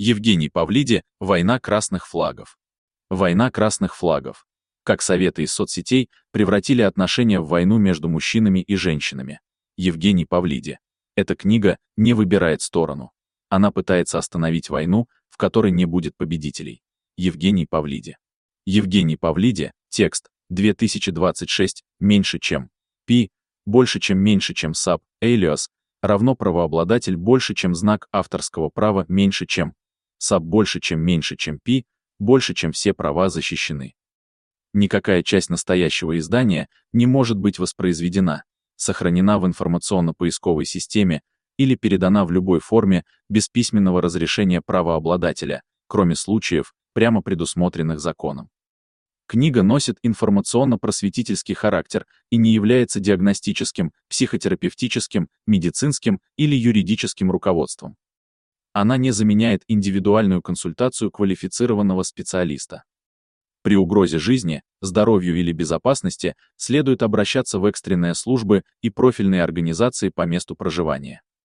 Евгений Павлиди «Война красных флагов». Война красных флагов. Как советы из соцсетей превратили отношения в войну между мужчинами и женщинами. Евгений Павлиди. Эта книга не выбирает сторону. Она пытается остановить войну, в которой не будет победителей. Евгений Павлиди. Евгений Павлиди. Текст. 2026. Меньше чем. Пи. Больше чем меньше чем саб. Элиас. Равно правообладатель больше чем знак авторского права меньше чем. Саб больше чем меньше чем пи. Больше чем все права защищены. Никакая часть настоящего издания не может быть воспроизведена, сохранена в информационно-поисковой системе или передана в любой форме без письменного разрешения правообладателя, кроме случаев, прямо предусмотренных законом. Книга носит информационно-просветительский характер и не является диагностическим, психотерапевтическим, медицинским или юридическим руководством. Она не заменяет индивидуальную консультацию квалифицированного специалиста. При угрозе жизни, здоровью или безопасности следует обращаться в экстренные службы и профильные организации по месту проживания.